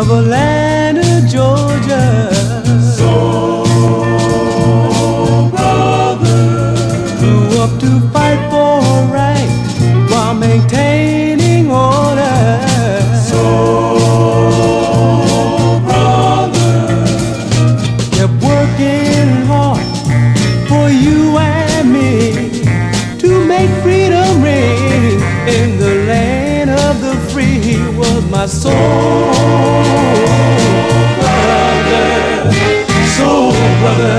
of Atlanta, Georgia. Soul brother, Grew up to fight for right while maintaining order. soul brother, Kept working hard for you and me to make freedom ring in the land of the free. He was my soul brother, soul brother.